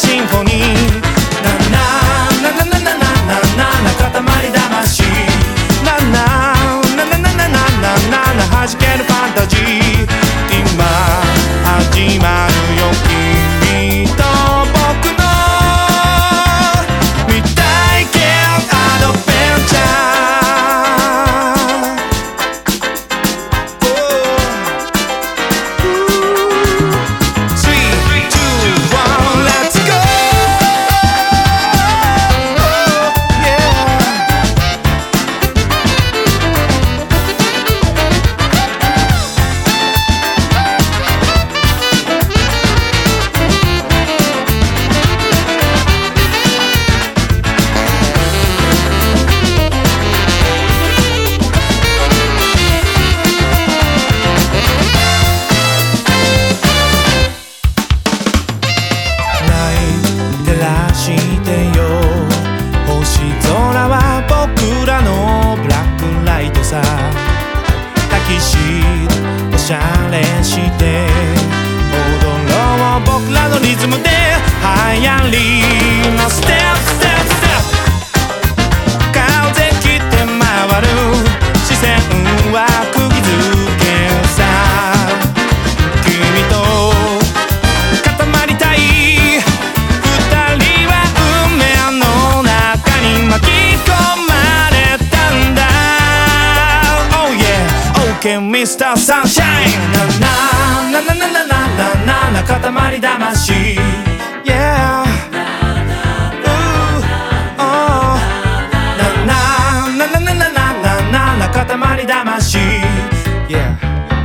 シンフォニーななななななななな塊魂ななななななななな弾けるファンタジー今始まるよ君と僕の未体験アドベンチャータキシードおしゃれして踊ろう僕らのリズムで流行りのステップステップステップ風切って回る視線は釘付けさ君と固まりたい二人は運命の中に巻き込まれたんだOK Mr. Sunshine ななななななななな塊魂 Yeah ななななななななな塊魂 Yeah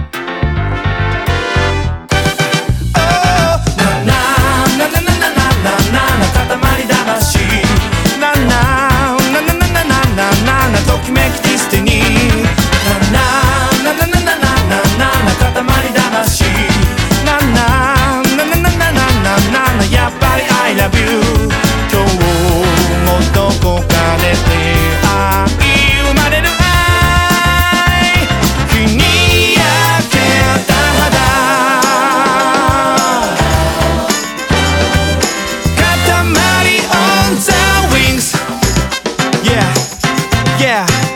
ときめきディスティニーなななななななな塊魂ななななななななやっぱり I love you 今日もどこかで出会い生まれる愛日に焼けた肌塊 on the wings Yeah Yeah